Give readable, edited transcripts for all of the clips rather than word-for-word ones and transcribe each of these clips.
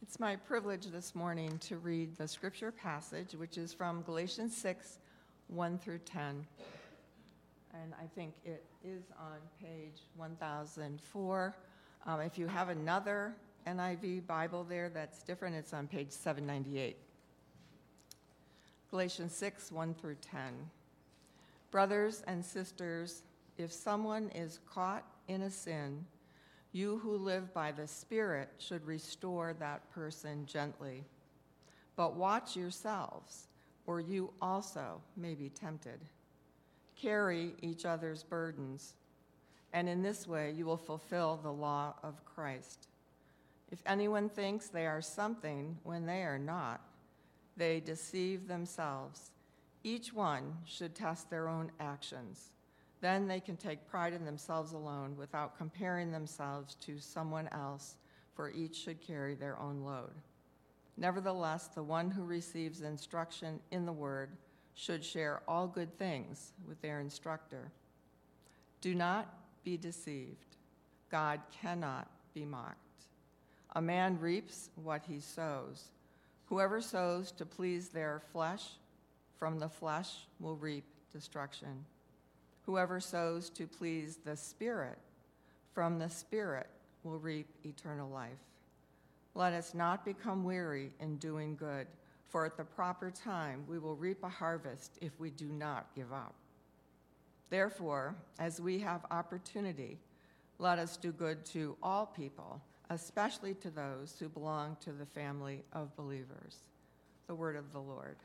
It's my privilege this morning to read the scripture passage, which is from Galatians 6, 1 through 10. And I think it is on page 1004. If you have another NIV Bible there that's different, it's on page 798. Galatians 6, 1 through 10. Brothers and sisters, if someone is caught in a sin, you who live by the Spirit should restore that person gently. But watch yourselves, or you also may be tempted. Carry each other's burdens, and in this way you will fulfill the law of Christ. If anyone thinks they are something when they are not, they deceive themselves. Each one should test their own actions. Then they can take pride in themselves alone without comparing themselves to someone else, for each should carry their own load. Nevertheless, the one who receives instruction in the word should share all good things with their instructor. Do not be deceived. God cannot be mocked. A man reaps what he sows. Whoever sows to please their flesh, from the flesh will reap destruction. Whoever sows to please the Spirit, from the Spirit will reap eternal life. Let us not become weary in doing good, for at the proper time we will reap a harvest if we do not give up. Therefore, as we have opportunity, let us do good to all people, especially to those who belong to the family of believers. The word of the Lord.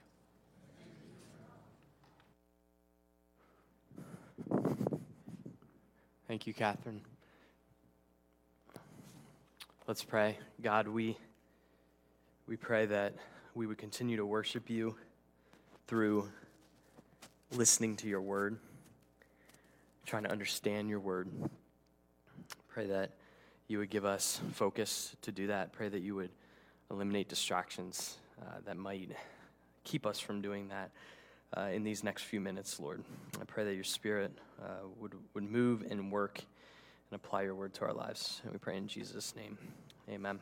Thank you, Catherine. Let's pray. God, we pray that we would continue to worship you through listening to your word, trying to understand your word. Pray that you would give us focus to do that. Pray that you would eliminate distractions that might keep us from doing that in these next few minutes, Lord. I pray that your Spirit would move and work and apply your word to our lives. And we pray in Jesus' name. Amen.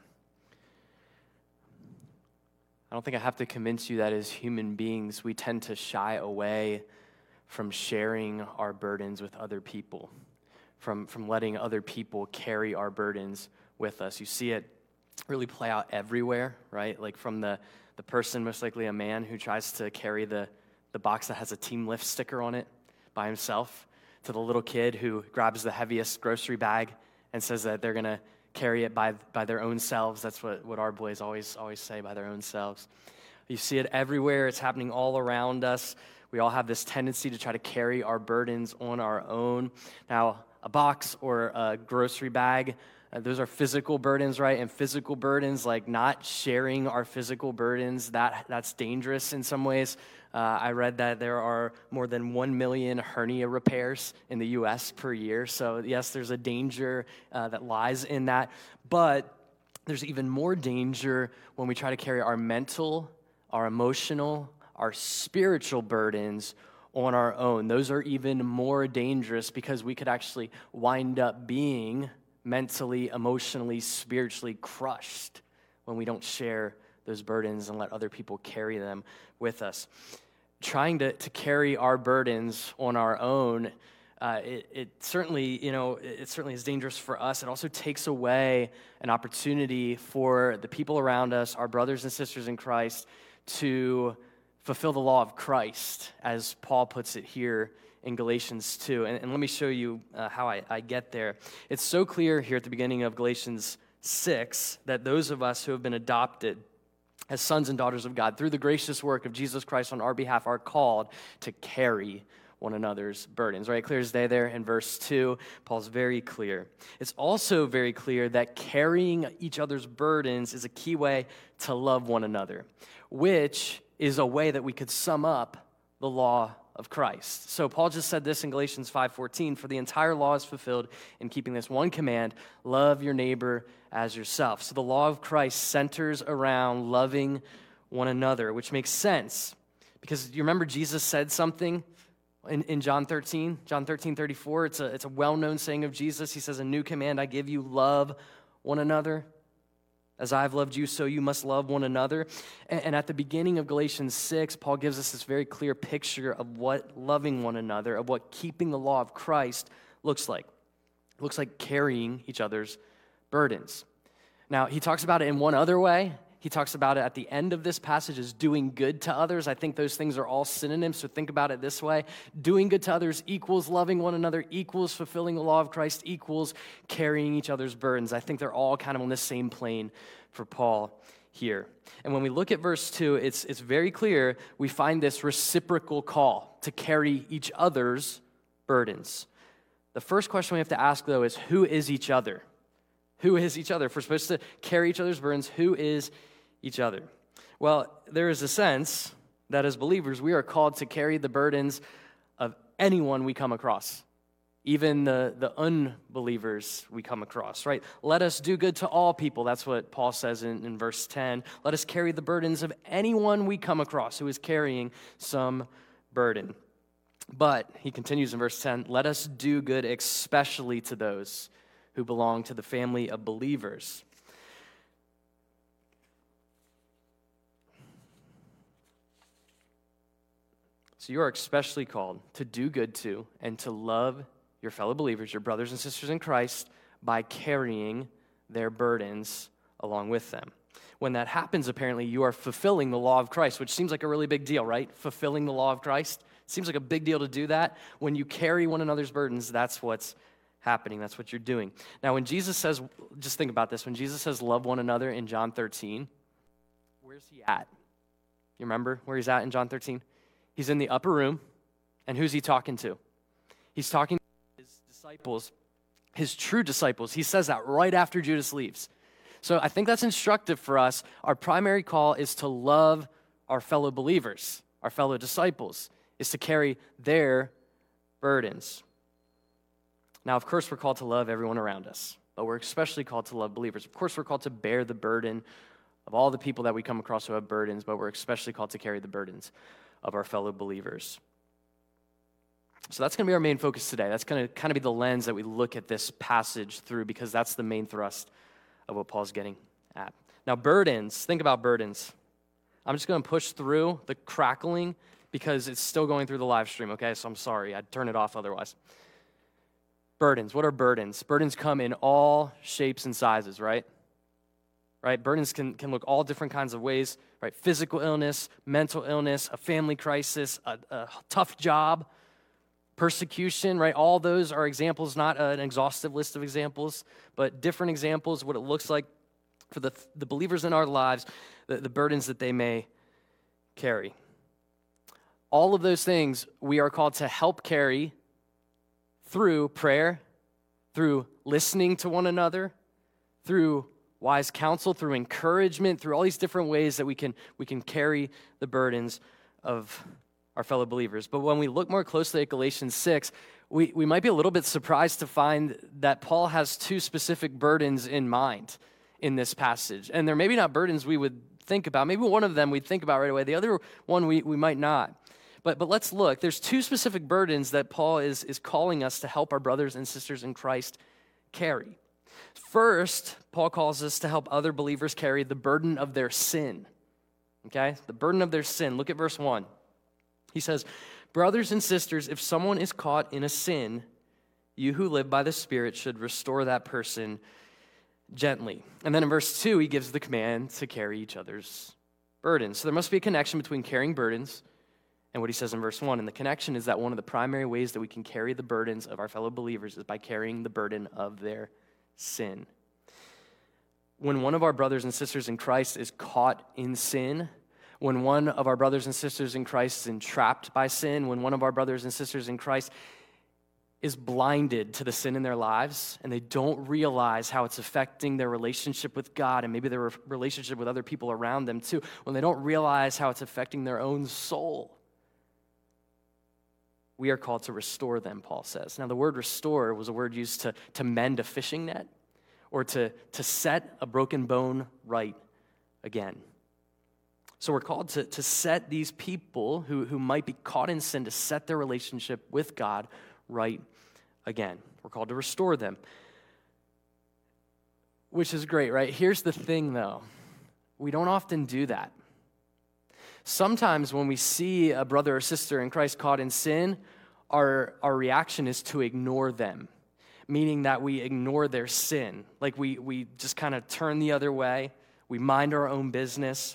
I don't think I have to convince you that as human beings, we tend to shy away from sharing our burdens with other people, from letting other people carry our burdens with us. You see it really play out everywhere, right? Like from the person, most likely a man, who tries to carry the box that has a Team Lift sticker on it by himself, to the little kid who grabs the heaviest grocery bag and says that they're going to carry it by their own selves. That's what our boys always say, by their own selves. You see it everywhere. It's happening all around us. We all have this tendency to try to carry our burdens on our own. Now, a box or a grocery bag, those are physical burdens, right? And physical burdens, like not sharing our physical burdens, that's dangerous in some ways. I read that there are more than 1 million hernia repairs in the U.S. per year. So yes, there's a danger that lies in that. But there's even more danger when we try to carry our mental, our emotional, our spiritual burdens on our own. Those are even more dangerous because we could actually wind up being mentally, emotionally, spiritually crushed when we don't share those burdens and let other people carry them with us. Trying to carry our burdens on our own, it certainly is dangerous for us. It also takes away an opportunity for the people around us, our brothers and sisters in Christ, to fulfill the law of Christ, as Paul puts it here in Galatians 2. And let me show you how I get there. It's so clear here at the beginning of Galatians 6 that those of us who have been adopted as sons and daughters of God through the gracious work of Jesus Christ on our behalf are called to carry one another's burdens, right? Clear as day there in verse 2. Paul's very clear. It's also very clear that carrying each other's burdens is a key way to love one another, which is a way that we could sum up the law of Christ. So Paul just said this in Galatians 5:14, for the entire law is fulfilled in keeping this one command, love your neighbor as yourself. So the law of Christ centers around loving one another, which makes sense because you remember Jesus said something in John 13:34. It's a well-known saying of Jesus. He says, a new command I give you, love one another. As I've loved you, so you must love one another. And at the beginning of Galatians 6, Paul gives us this very clear picture of what loving one another, of what keeping the law of Christ looks like. It looks like carrying each other's burdens. Now, he talks about it in one other way. He talks about it at the end of this passage as doing good to others. I think those things are all synonyms, so think about it this way. Doing good to others equals loving one another, equals fulfilling the law of Christ, equals carrying each other's burdens. I think they're all kind of on the same plane for Paul here. And when we look at verse 2, it's very clear we find this reciprocal call to carry each other's burdens. The first question we have to ask, though, is who is each other? Who is each other? If we're supposed to carry each other's burdens, who is each other? Well, there is a sense that as believers, we are called to carry the burdens of anyone we come across, even the unbelievers we come across, right? Let us do good to all people. That's what Paul says in verse 10. Let us carry the burdens of anyone we come across who is carrying some burden. But, he continues in verse 10, let us do good especially to those who belong to the family of believers. So you are especially called to do good to and to love your fellow believers, your brothers and sisters in Christ, by carrying their burdens along with them. When that happens, apparently, you are fulfilling the law of Christ, which seems like a really big deal, right? Fulfilling the law of Christ. Seems like a big deal to do that. When you carry one another's burdens, that's what's happening. That's what you're doing. Now, when Jesus says, just think about this, when Jesus says love one another in John 13, where's he at? You remember where he's at in John 13? He's in the upper room, and who's he talking to? He's talking to his disciples, his true disciples. He says that right after Judas leaves. So I think that's instructive for us. Our primary call is to love our fellow believers, our fellow disciples, is to carry their burdens. Now, of course, we're called to love everyone around us, but we're especially called to love believers. Of course, we're called to bear the burden of all the people that we come across who have burdens, but we're especially called to carry the burdens of our fellow believers. So that's going to be our main focus today. That's going to kind of be the lens that we look at this passage through, because that's the main thrust of what Paul's getting at. Now, burdens, think about burdens. I'm just going to push through the crackling because it's still going through the live stream, okay? So I'm sorry. I'd turn it off otherwise. Burdens. What are burdens? Burdens come in all shapes and sizes, right? Right? Burdens can look all different kinds of ways, right? Physical illness, mental illness, a family crisis, a tough job, persecution, right? All those are examples, not an exhaustive list of examples, but different examples, what it looks like for the believers in our lives, the burdens that they may carry. All of those things we are called to help carry through prayer, through listening to one another, through wise counsel, through encouragement, through all these different ways that we can carry the burdens of our fellow believers. But when we look more closely at Galatians 6, we might be a little bit surprised to find that Paul has two specific burdens in mind in this passage. And they're maybe not burdens we would think about. Maybe one of them we'd think about right away. The other one we might not. But let's look. There's two specific burdens that Paul is calling us to help our brothers and sisters in Christ carry. First, Paul calls us to help other believers carry the burden of their sin. Okay? The burden of their sin. Look at verse 1. He says, brothers and sisters, if someone is caught in a sin, you who live by the Spirit should restore that person gently. And then in verse 2, he gives the command to carry each other's burdens. So there must be a connection between carrying burdens and what he says in verse 1. And the connection is that one of the primary ways that we can carry the burdens of our fellow believers is by carrying the burden of their sin. When one of our brothers and sisters in Christ is caught in sin, when one of our brothers and sisters in Christ is entrapped by sin, when one of our brothers and sisters in Christ is blinded to the sin in their lives and they don't realize how it's affecting their relationship with God and maybe their relationship with other people around them too, when they don't realize how it's affecting their own soul, we are called to restore them, Paul says. Now, the word restore was a word used to mend a fishing net or to set a broken bone right again. So we're called to set these people who might be caught in sin, to set their relationship with God right again. We're called to restore them. which is great, right? Here's the thing, though. We don't often do that. Sometimes when we see a brother or sister in Christ caught in sin, our reaction is to ignore them, meaning that we ignore their sin. Like we just kind of turn the other way. We mind our own business.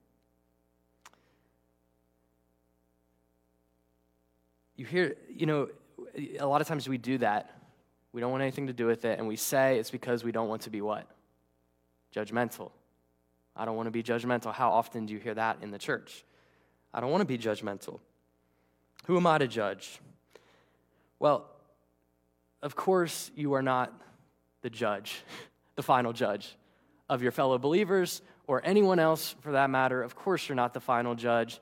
A lot of times we do that. We don't want anything to do with it, and we say it's because we don't want to be what? Judgmental. I don't want to be judgmental. How often do you hear that in the church? I don't want to be judgmental. Who am I to judge? Well, of course you are not the judge, the final judge of your fellow believers or anyone else for that matter. Of course you're not the final judge.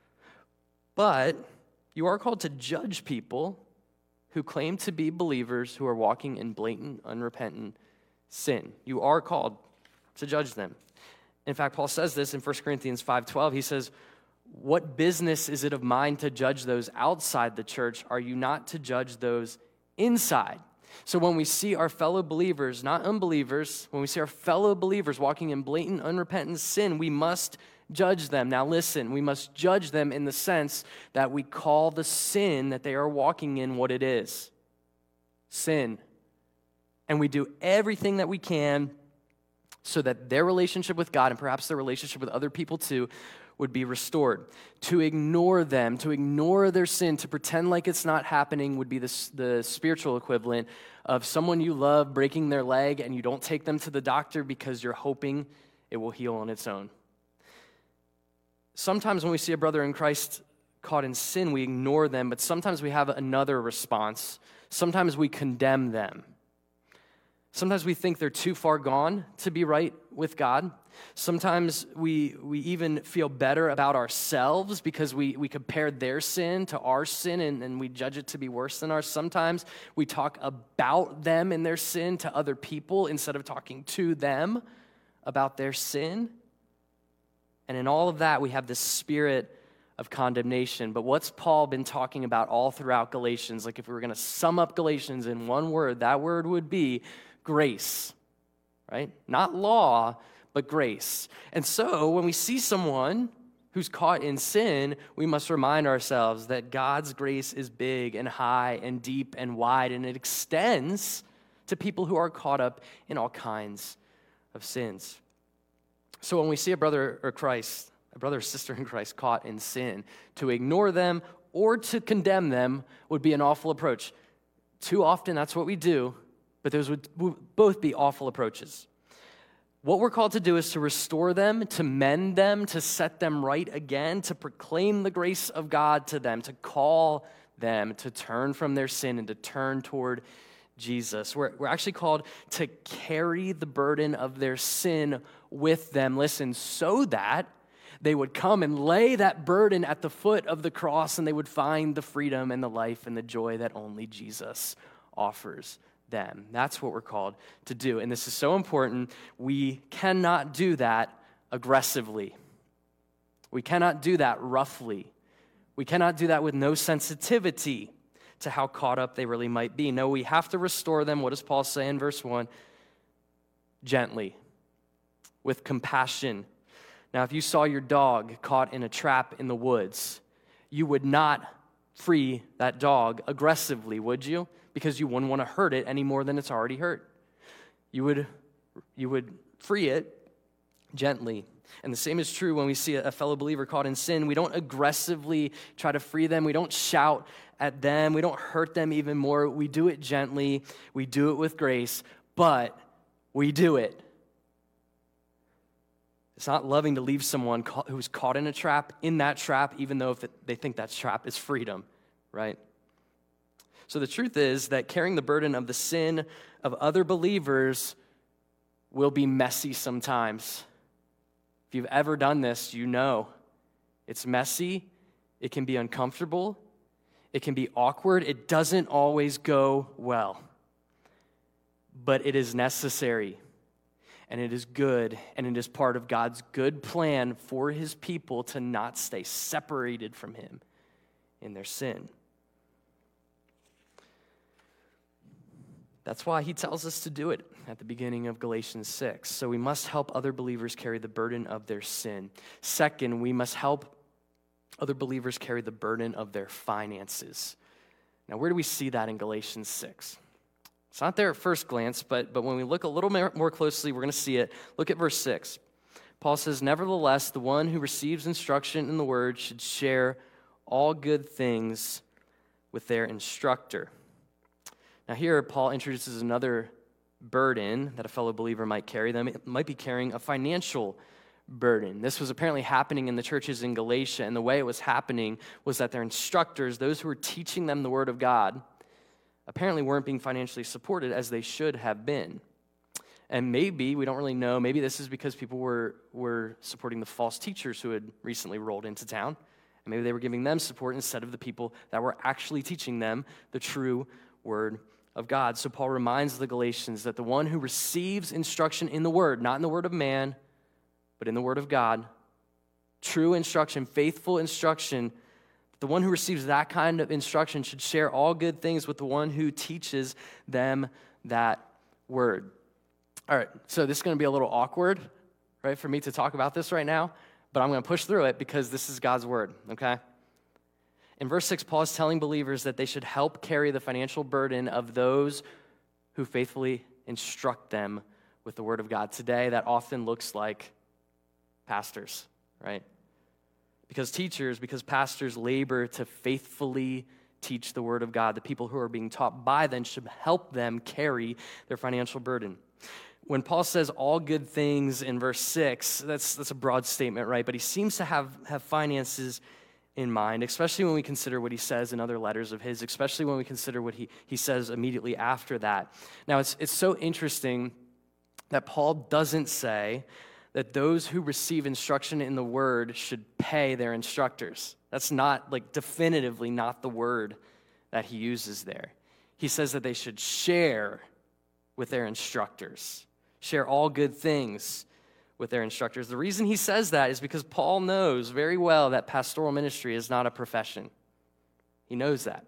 But you are called to judge people who claim to be believers who are walking in blatant, unrepentant sin. You are called to judge them. In fact, Paul says this in 1 Corinthians 5:12. He says, "What business is it of mine to judge those outside the church? Are you not to judge those inside?" So when we see our fellow believers, not unbelievers, when we see our fellow believers walking in blatant, unrepentant sin, we must judge them. Now listen, we must judge them in the sense that we call the sin that they are walking in what it is. Sin. And we do everything that we can so that their relationship with God and perhaps their relationship with other people too would be restored. To ignore them, to ignore their sin, to pretend like it's not happening would be the spiritual equivalent of someone you love breaking their leg and you don't take them to the doctor because you're hoping it will heal on its own. Sometimes when we see a brother in Christ caught in sin, we ignore them, but sometimes we have another response. Sometimes we condemn them. Sometimes we think they're too far gone to be right with God. Sometimes we even feel better about ourselves because we compared their sin to our sin and we judge it to be worse than ours. Sometimes we talk about them and their sin to other people instead of talking to them about their sin. And in all of that, we have this spirit of condemnation. But what's Paul been talking about all throughout Galatians? Like if we were going to sum up Galatians in one word, that word would be grace, right? Not law, but grace. And so when we see someone who's caught in sin, we must remind ourselves that God's grace is big and high and deep and wide, and it extends to people who are caught up in all kinds of sins. So when we see a brother or sister in Christ caught in sin, to ignore them or to condemn them would be an awful approach. Too often that's what we do, but those would both be awful approaches. What we're called to do is to restore them, to mend them, to set them right again, to proclaim the grace of God to them, to call them to turn from their sin and to turn toward Jesus. We're actually called to carry the burden of their sin with them, listen, so that they would come and lay that burden at the foot of the cross and they would find the freedom and the life and the joy that only Jesus offers them. That's what we're called to do. And this is so important. We cannot do that aggressively. We cannot do that roughly. We cannot do that with no sensitivity to how caught up they really might be. No, we have to restore them. What does Paul say in verse 1? Gently, with compassion. Now, if you saw your dog caught in a trap in the woods, you would not free that dog aggressively, would you? Because you wouldn't want to hurt it any more than it's already hurt. You would free it gently. And the same is true when we see a fellow believer caught in sin. We don't aggressively try to free them. We don't shout at them. We don't hurt them even more. We do it gently. We do it with grace, but we do it. It's not loving to leave someone who's caught in a trap, in that trap, even though if they think that trap is freedom, right? So the truth is that carrying the burden of the sin of other believers will be messy sometimes. If you've ever done this, you know it's messy, it can be uncomfortable, it can be awkward, it doesn't always go well. But it is necessary. And it is good, and it is part of God's good plan for his people to not stay separated from him in their sin. That's why he tells us to do it at the beginning of Galatians 6. So we must help other believers carry the burden of their sin. Second, we must help other believers carry the burden of their finances. Now, where do we see that in Galatians 6? It's not there at first glance, but when we look a little more closely, we're going to see it. Look at verse 6. Paul says, "Nevertheless, the one who receives instruction in the word should share all good things with their instructor." Now here, Paul introduces another burden that a fellow believer might carry. They might be carrying a financial burden. This was apparently happening in the churches in Galatia, and the way it was happening was that their instructors, those who were teaching them the word of God, apparently weren't being financially supported as they should have been. And maybe, we don't really know, maybe this is because people were supporting the false teachers who had recently rolled into town, and maybe they were giving them support instead of the people that were actually teaching them the true word of God. So Paul reminds the Galatians that the one who receives instruction in the word, not in the word of man, but in the word of God, true instruction, faithful instruction, the one who receives that kind of instruction should share all good things with the one who teaches them that word. All right, so this is going to be a little awkward, right, for me to talk about this right now, but I'm going to push through it because this is God's word, okay? In verse 6, Paul is telling believers that they should help carry the financial burden of those who faithfully instruct them with the word of God. Today, that often looks like pastors, right? Because pastors labor to faithfully teach the word of God. The people who are being taught by them should help them carry their financial burden. When Paul says all good things in verse 6, that's a broad statement, right? But he seems to have finances in mind, especially when we consider what he says in other letters of his, especially when we consider what he says immediately after that. Now, it's so interesting that Paul doesn't say that those who receive instruction in the word should pay their instructors. That's not, definitively not the word that he uses there. He says that they should share with their instructors, share all good things with their instructors. The reason he says that is because Paul knows very well that pastoral ministry is not a profession. He knows that.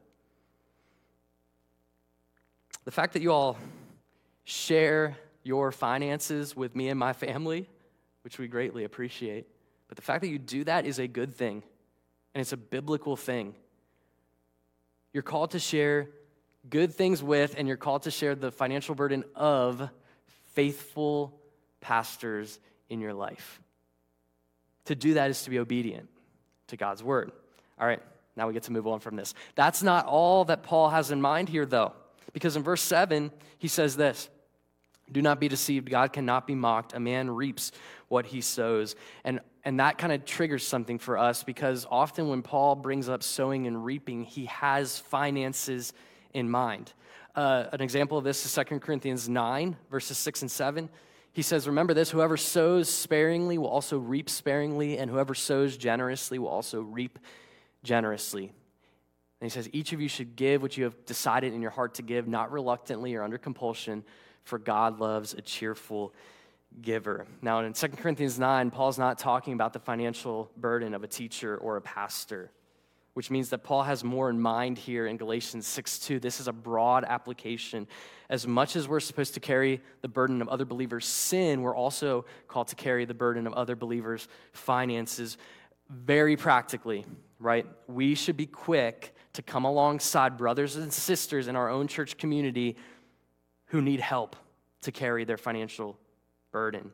The fact that you all share your finances with me and my family, which we greatly appreciate, but the fact that you do that is a good thing, and it's a biblical thing. You're called to share good things with, and you're called to share the financial burden of faithful pastors in your life. To do that is to be obedient to God's word. All right, now we get to move on from this. That's not all that Paul has in mind here, though, because in verse 7, he says this, "Do not be deceived, God cannot be mocked. A man reaps what he sows." And that kind of triggers something for us, because often when Paul brings up sowing and reaping, he has finances in mind. An example of this is 2 Corinthians 9, verses 6 and 7. He says, "Remember this, whoever sows sparingly will also reap sparingly, and whoever sows generously will also reap generously." And he says, "Each of you should give what you have decided in your heart to give, not reluctantly or under compulsion, for God loves a cheerful giver." Now, in 2 Corinthians 9, Paul's not talking about the financial burden of a teacher or a pastor, which means that Paul has more in mind here in Galatians 6:2. This is a broad application. As much as we're supposed to carry the burden of other believers' sin, we're also called to carry the burden of other believers' finances very practically, right? We should be quick to come alongside brothers and sisters in our own church community who need help to carry their financial burden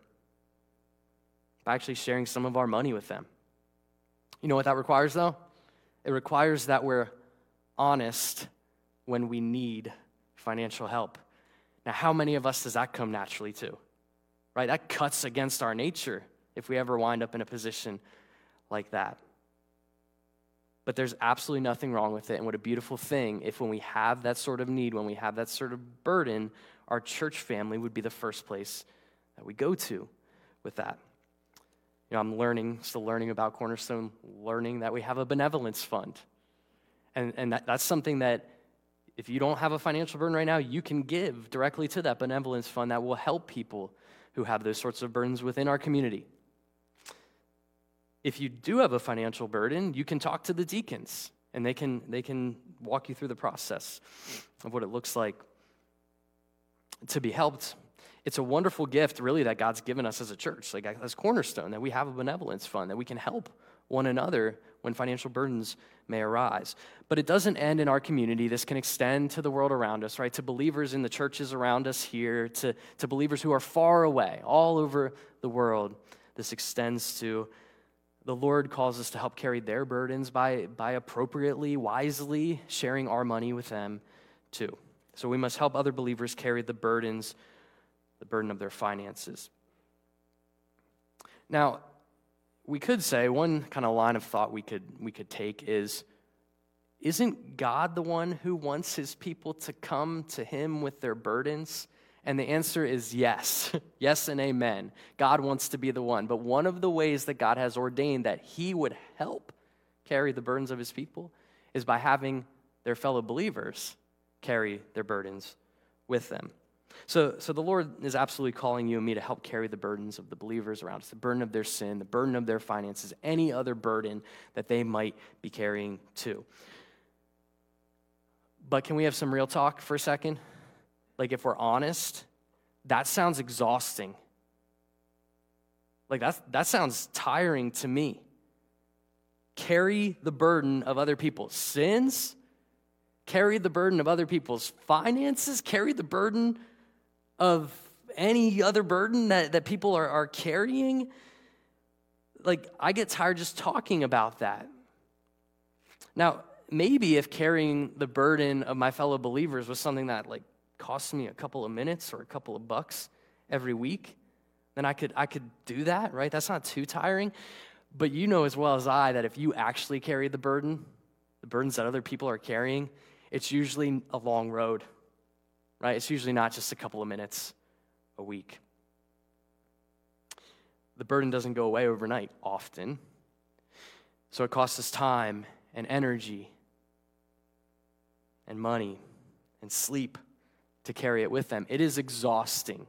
by actually sharing some of our money with them. You know what that requires, though? It requires that we're honest when we need financial help. Now, how many of us does that come naturally to? Right? That cuts against our nature if we ever wind up in a position like that. But there's absolutely nothing wrong with it. And what a beautiful thing if when we have that sort of need, when we have that sort of burden, our church family would be the first place that we go to with that. You know, I'm still learning about Cornerstone, learning that we have a benevolence fund. And that's something that if you don't have a financial burden right now, you can give directly to that benevolence fund that will help people who have those sorts of burdens within our community. If you do have a financial burden, you can talk to the deacons, and they can walk you through the process of what it looks like to be helped. It's a wonderful gift, really, that God's given us as a church, like as Cornerstone, that we have a benevolence fund, that we can help one another when financial burdens may arise. But it doesn't end in our community. This can extend to the world around us, right? To believers in the churches around us here, to believers who are far away, all over the world. This extends to the Lord calls us to help carry their burdens by appropriately, wisely sharing our money with them too. So we must help other believers carry the burden of their finances. Now, we could say one kind of line of thought we could take is, isn't God the one who wants his people to come to him with their burdens? And the answer is yes. Yes and amen. God wants to be the one. But one of the ways that God has ordained that he would help carry the burdens of his people is by having their fellow believers carry their burdens with them. So the Lord is absolutely calling you and me to help carry the burdens of the believers around us, the burden of their sin, the burden of their finances, any other burden that they might be carrying too. But can we have some real talk for a second? Like, if we're honest, that sounds exhausting. Like, that sounds tiring to me. Carry the burden of other people's sins, carry the burden of other people's finances, carry the burden of any other burden that people are carrying. Like, I get tired just talking about that. Now, maybe if carrying the burden of my fellow believers was something that, like, costs me a couple of minutes or a couple of bucks every week, then I could do that, right? That's not too tiring. But you know as well as I that if you actually carry the burdens that other people are carrying, it's usually a long road, right? It's usually not just a couple of minutes a week. The burden doesn't go away overnight often. So it costs us time and energy and money and sleep to carry it with them. It is exhausting.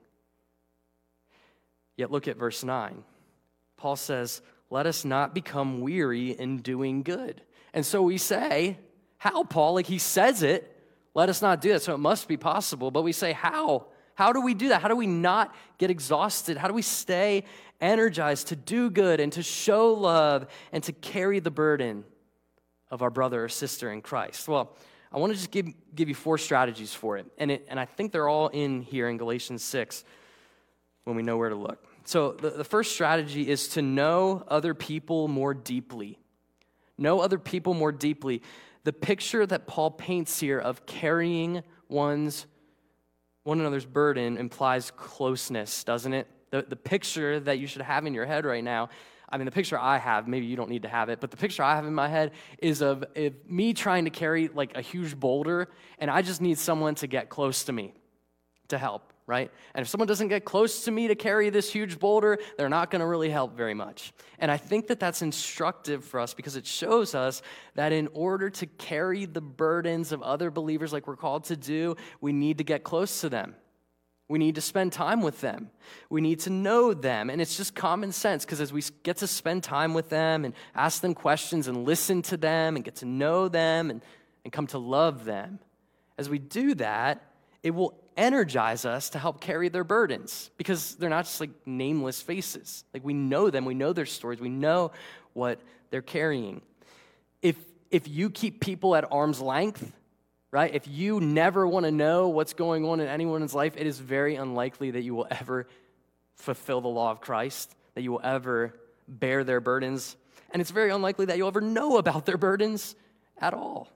Yet look at verse 9. Paul says, let us not become weary in doing good. And so we say, how, Paul? Like, he says it, let us not do that. So it must be possible. But we say, how? How do we do that? How do we not get exhausted? How do we stay energized to do good and to show love and to carry the burden of our brother or sister in Christ? Well, I want to just give you 4 strategies for it. And I think they're all in here in Galatians 6 when we know where to look. So the first strategy is to know other people more deeply. Know other people more deeply. The picture that Paul paints here of carrying one another's burden implies closeness, doesn't it? The picture that you should have in your head right now, I mean, the picture I have, maybe you don't need to have it, but the picture I have in my head is of me trying to carry like a huge boulder, and I just need someone to get close to me to help, right? And if someone doesn't get close to me to carry this huge boulder, they're not going to really help very much. And I think that that's instructive for us because it shows us that in order to carry the burdens of other believers like we're called to do, we need to get close to them. We need to spend time with them. We need to know them. And it's just common sense because as we get to spend time with them and ask them questions and listen to them and get to know them and come to love them, as we do that, it will energize us to help carry their burdens because they're not just like nameless faces. Like, we know them, we know their stories, we know what they're carrying. If you keep people at arm's length, right? If you never want to know what's going on in anyone's life, it is very unlikely that you will ever fulfill the law of Christ, that you will ever bear their burdens, and it's very unlikely that you'll ever know about their burdens at all.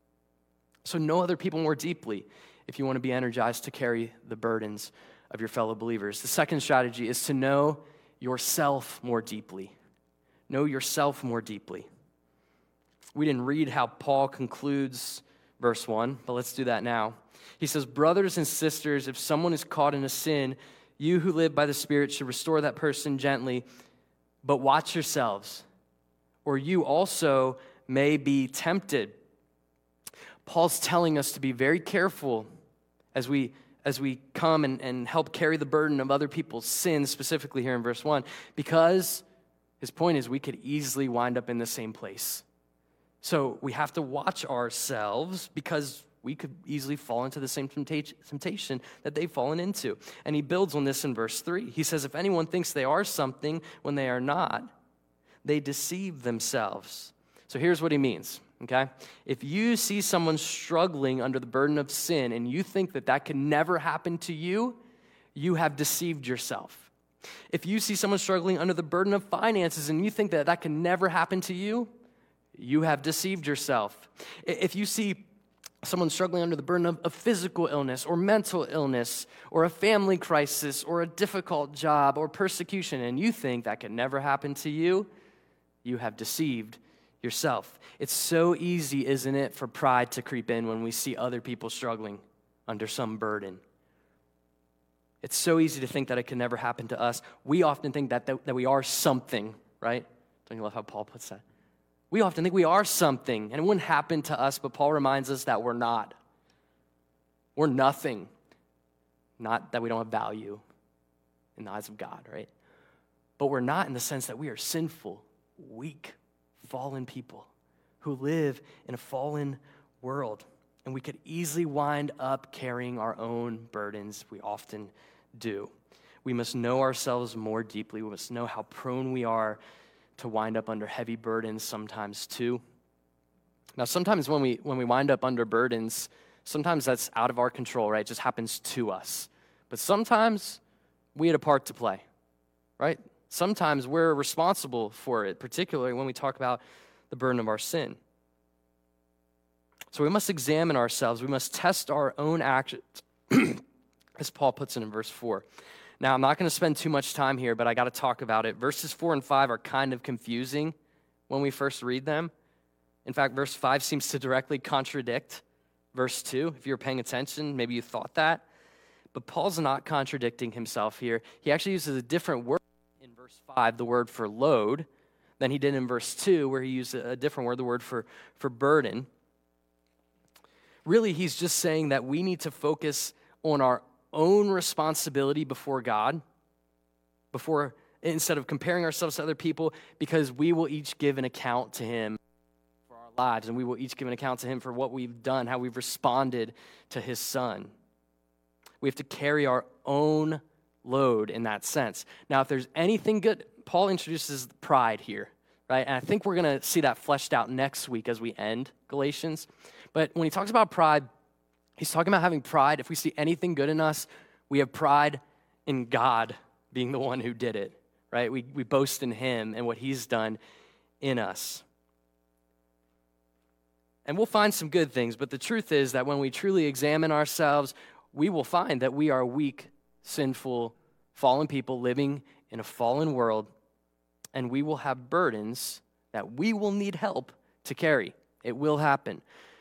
So know other people more deeply if you want to be energized to carry the burdens of your fellow believers. The second strategy is to know yourself more deeply. Know yourself more deeply. We didn't read how Paul concludes verse 1, but let's do that now. He says, brothers and sisters, if someone is caught in a sin, you who live by the Spirit should restore that person gently, but watch yourselves, or you also may be tempted. Paul's telling us to be very careful as we come and help carry the burden of other people's sins, specifically here in verse 1, because his point is we could easily wind up in the same place. So we have to watch ourselves because We could easily fall into the same temptation that they've fallen into. And he builds on this in verse 3. He says, if anyone thinks they are something when they are not, they deceive themselves. So here's what he means, okay? If you see someone struggling under the burden of sin and you think that that can never happen to you, you have deceived yourself. If you see someone struggling under the burden of finances and you think that that can never happen to you, you have deceived yourself. If you see someone struggling under the burden of physical illness or mental illness or a family crisis or a difficult job or persecution, and you think that can never happen to you, you have deceived yourself. It's so easy, isn't it, for pride to creep in when we see other people struggling under some burden. It's so easy to think that it can never happen to us. We often think that we are something, right? Don't you love how Paul puts that? We often think we are something, and it wouldn't happen to us, but Paul reminds us that we're not. We're nothing. Not that we don't have value in the eyes of God, right? But we're not in the sense that we are sinful, weak, fallen people who live in a fallen world. And we could easily wind up carrying our own burdens. We often do. We must know ourselves more deeply. We must know how prone we are to wind up under heavy burdens sometimes too. Now, sometimes when we wind up under burdens, sometimes that's out of our control, right? It just happens to us. But sometimes we had a part to play, right? Sometimes we're responsible for it, particularly when we talk about the burden of our sin. So we must examine ourselves. We must test our own actions, as Paul puts it in verse 4. Now, I'm not going to spend too much time here, but I got to talk about it. Verses 4 and 5 are kind of confusing when we first read them. In fact, verse 5 seems to directly contradict verse 2. If you're paying attention, maybe you thought that. But Paul's not contradicting himself here. He actually uses a different word in verse 5, the word for load, than he did in verse 2, where he used a different word, the word for burden. Really, he's just saying that we need to focus on our own responsibility before God, instead of comparing ourselves to other people, because we will each give an account to him for our lives, and we will each give an account to him for what we've done, how we've responded to his son. We have to carry our own load in that sense. Now, if there's anything good, Paul introduces pride here, right? And I think we're going to see that fleshed out next week as we end Galatians. But when he talks about pride, he's talking about having pride. If we see anything good in us, we have pride in God being the one who did it, right? We boast in him and what he's done in us. And we'll find some good things, but the truth is that when we truly examine ourselves, we will find that we are weak, sinful, fallen people living in a fallen world, and we will have burdens that we will need help to carry. It will happen.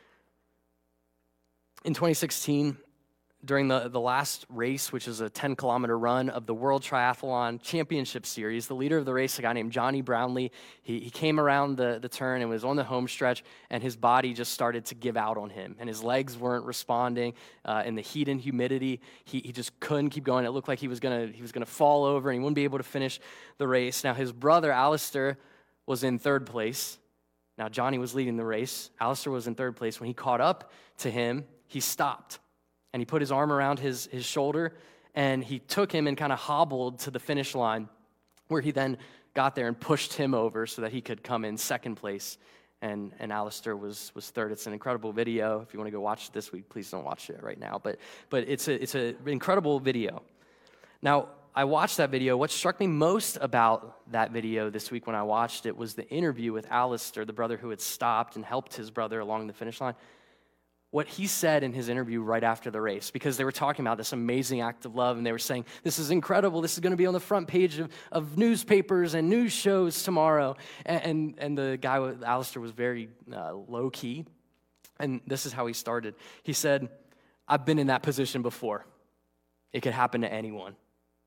In 2016, during the last race, which is a 10-kilometer run of the World Triathlon Championship Series, the leader of the race, a guy named Johnny Brownlee, he came around the turn and was on the home stretch, and his body just started to give out on him, and his legs weren't responding. In the heat and humidity, he just couldn't keep going. It looked like he was gonna fall over, and he wouldn't be able to finish the race. Now, his brother, Alistair, was in third place. Now, Johnny was leading the race. Alistair was in third place. When he caught up to him, he stopped, and he put his arm around his shoulder, and he took him and kind of hobbled to the finish line, where he then got there and pushed him over so that he could come in second place, and Alistair was third. It's an incredible video. If you want to go watch it this week, please don't watch it right now, but it's an incredible video. Now, I watched that video. What struck me most about that video this week when I watched it was the interview with Alistair, the brother who had stopped and helped his brother along the finish line. What he said in his interview right after the race, because they were talking about this amazing act of love, and they were saying, this is incredible, this is going to be on the front page of newspapers and news shows tomorrow. And the guy, Alistair, was very low-key, and this is how he started. He said, I've been in that position before. It could happen to anyone.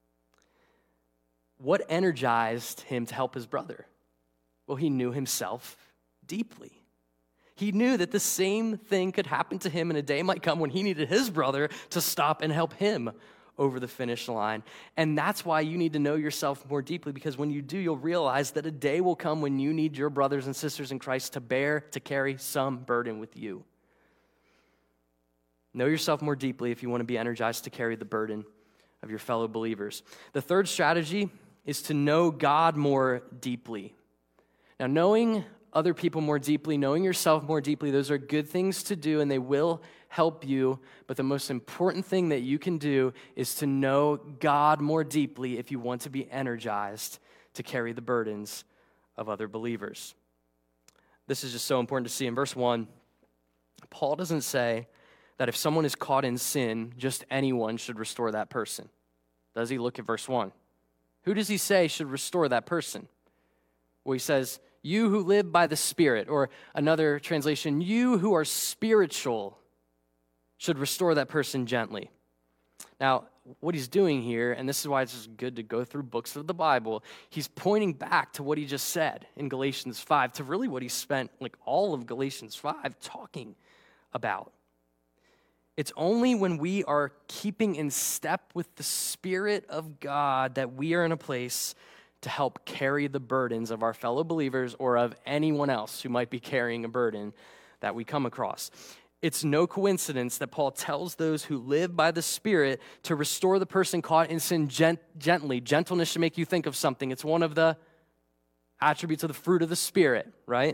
What energized him to help his brother? Well, he knew himself deeply. He knew that the same thing could happen to him, and a day might come when he needed his brother to stop and help him over the finish line. And that's why you need to know yourself more deeply, because when you do, you'll realize that a day will come when you need your brothers and sisters in Christ to carry some burden with you. Know yourself more deeply if you want to be energized to carry the burden of your fellow believers. The third strategy is to know God more deeply. Now, knowing other people more deeply, knowing yourself more deeply, those are good things to do, and they will help you. But the most important thing that you can do is to know God more deeply if you want to be energized to carry the burdens of other believers. This is just so important to see. In verse 1, Paul doesn't say that if someone is caught in sin, just anyone should restore that person. Does he? Look at verse 1. Who does he say should restore that person? Well, he says, you who live by the Spirit, or another translation, you who are spiritual should restore that person gently. Now, what he's doing here, and this is why it's just good to go through books of the Bible, he's pointing back to what he just said in Galatians 5, to really what he spent like all of Galatians 5 talking about. It's only when we are keeping in step with the Spirit of God that we are in a place to help carry the burdens of our fellow believers or of anyone else who might be carrying a burden that we come across. It's no coincidence that Paul tells those who live by the Spirit to restore the person caught in sin gently. Gentleness should make you think of something. It's one of the attributes of the fruit of the Spirit, right?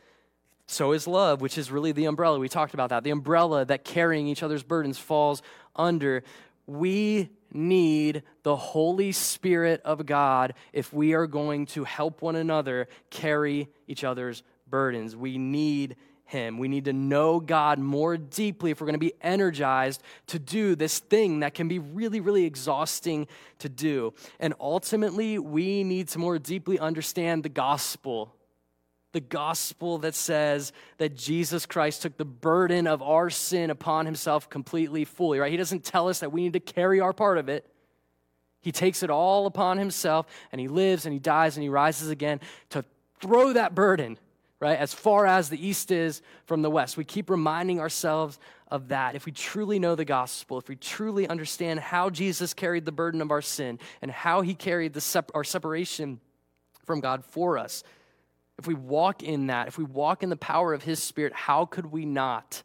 So is love, which is really the umbrella. We talked about that. The umbrella that carrying each other's burdens falls under. We need the Holy Spirit of God if we are going to help one another carry each other's burdens. We need Him. We need to know God more deeply if we're going to be energized to do this thing that can be really, really exhausting to do. And ultimately, we need to more deeply understand the gospel. The gospel that says that Jesus Christ took the burden of our sin upon himself completely, fully, right? He doesn't tell us that we need to carry our part of it. He takes it all upon himself, and he lives, and he dies, and he rises again to throw that burden, right, as far as the east is from the west. We keep reminding ourselves of that. If we truly know the gospel, if we truly understand how Jesus carried the burden of our sin and how he carried our separation from God for us, if we walk in that, if we walk in the power of his Spirit, how could we not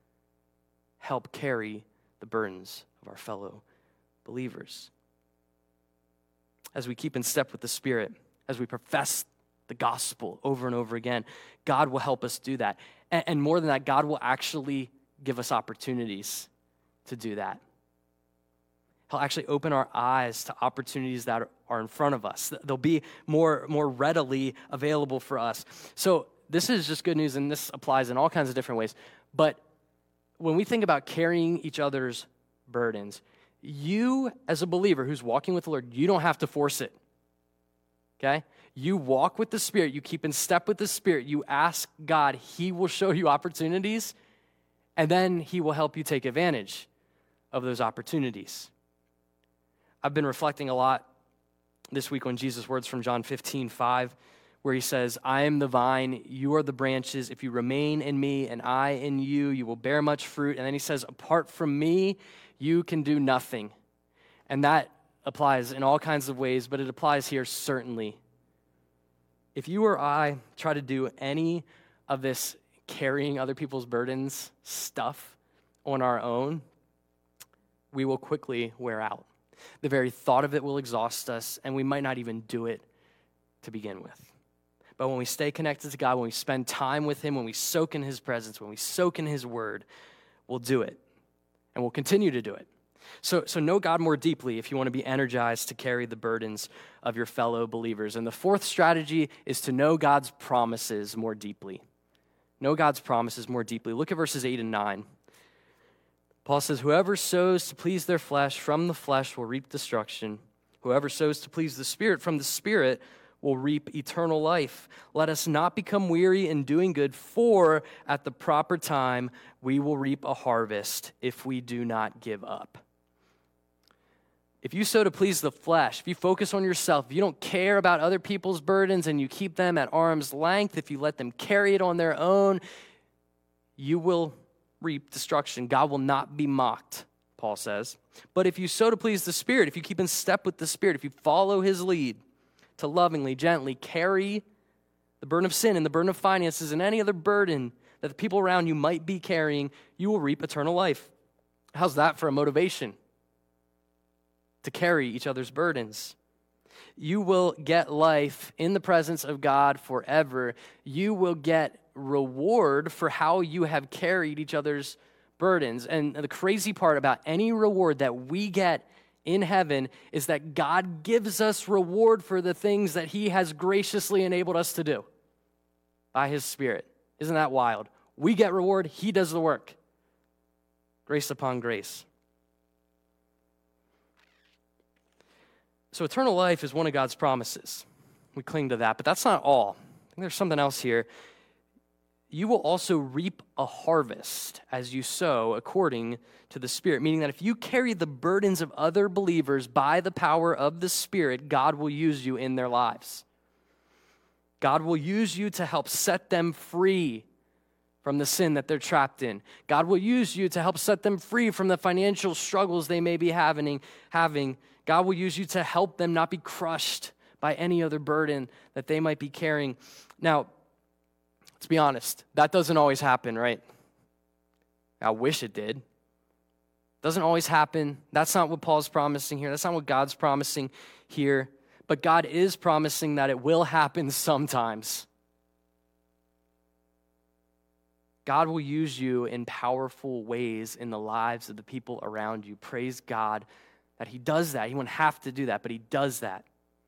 help carry the burdens of our fellow believers? As we keep in step with the Spirit, as we profess the gospel over and over again, God will help us do that. And more than that, God will actually give us opportunities to do that. He'll actually open our eyes to opportunities that are in front of us. They'll be more readily available for us. So this is just good news, and this applies in all kinds of different ways. But when we think about carrying each other's burdens, you as a believer who's walking with the Lord, you don't have to force it, okay? You walk with the Spirit. You keep in step with the Spirit. You ask God. He will show you opportunities, and then he will help you take advantage of those opportunities. I've been reflecting a lot this week on Jesus' words from John 15:5, where he says, I am the vine, you are the branches. If you remain in me and I in you, you will bear much fruit. And then he says, apart from me, you can do nothing. And that applies in all kinds of ways, but it applies here certainly. If you or I try to do any of this carrying other people's burdens stuff on our own, we will quickly wear out. The very thought of it will exhaust us, and we might not even do it to begin with. But when we stay connected to God, when we spend time with him, when we soak in his presence, when we soak in his word, we'll do it, and we'll continue to do it. So know God more deeply if you want to be energized to carry the burdens of your fellow believers. And the fourth strategy is to know God's promises more deeply. Know God's promises more deeply. Look at verses 8 and 9. Paul says, whoever sows to please their flesh from the flesh will reap destruction. Whoever sows to please the Spirit from the Spirit will reap eternal life. Let us not become weary in doing good, for at the proper time we will reap a harvest if we do not give up. If you sow to please the flesh, if you focus on yourself, if you don't care about other people's burdens and you keep them at arm's length, if you let them carry it on their own, you will reap destruction. God will not be mocked, Paul says. But if you sow to please the Spirit, if you keep in step with the Spirit, if you follow his lead to lovingly, gently carry the burden of sin and the burden of finances and any other burden that the people around you might be carrying, you will reap eternal life. How's that for a motivation to carry each other's burdens? You will get life in the presence of God forever. You will get reward for how you have carried each other's burdens. And the crazy part about any reward that we get in heaven is that God gives us reward for the things that he has graciously enabled us to do by his Spirit. Isn't that wild? We get reward, he does the work. Grace upon grace. So eternal life is one of God's promises. We cling to that, but that's not all. I think there's something else here. You will also reap a harvest as you sow according to the Spirit, meaning that if you carry the burdens of other believers by the power of the Spirit, God will use you in their lives. God will use you to help set them free from the sin that they're trapped in. God will use you to help set them free from the financial struggles they may be having. God will use you to help them not be crushed by any other burden that they might be carrying. Now, let's be honest, that doesn't always happen, right? I wish it did. Doesn't always happen. That's not what Paul's promising here. That's not what God's promising here. But God is promising that it will happen sometimes. God will use you in powerful ways in the lives of the people around you. Praise God that he does that. He wouldn't have to do that, but he does that.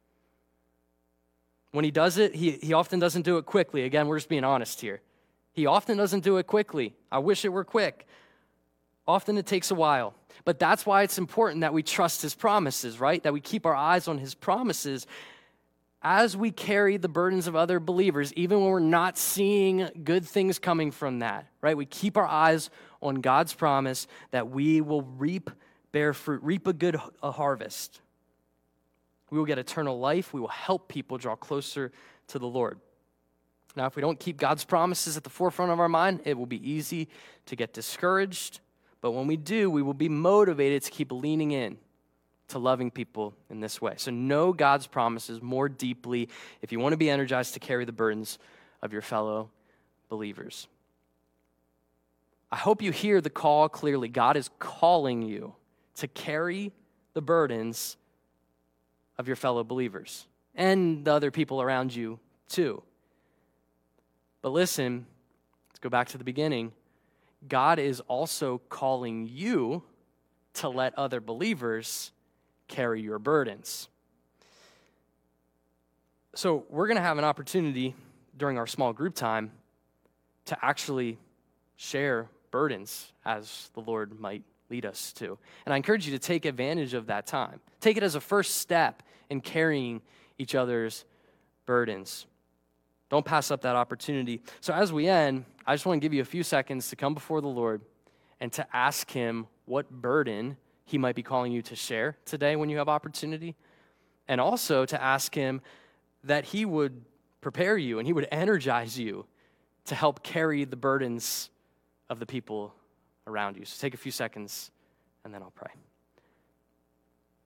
When he does it, he often doesn't do it quickly. Again, we're just being honest here. He often doesn't do it quickly. I wish it were quick. Often it takes a while. But that's why it's important that we trust his promises, right? That we keep our eyes on his promises as we carry the burdens of other believers, even when we're not seeing good things coming from that, right? We keep our eyes on God's promise that we will bear fruit, reap a harvest. We will get eternal life. We will help people draw closer to the Lord. Now, if we don't keep God's promises at the forefront of our mind, it will be easy to get discouraged. But when we do, we will be motivated to keep leaning in to loving people in this way. So know God's promises more deeply if you want to be energized to carry the burdens of your fellow believers. I hope you hear the call clearly. God is calling you to carry the burdens of your fellow believers and the other people around you too. But listen, let's go back to the beginning. God is also calling you to let other believers carry your burdens. So we're going to have an opportunity during our small group time to actually share burdens as the Lord might lead us to. And I encourage you to take advantage of that time. Take it as a first step in carrying each other's burdens. Don't pass up that opportunity. So as we end, I just want to give you a few seconds to come before the Lord and to ask him what burden he might be calling you to share today when you have opportunity. And also to ask him that he would prepare you and he would energize you to help carry the burdens of the people around you. So take a few seconds and then I'll pray.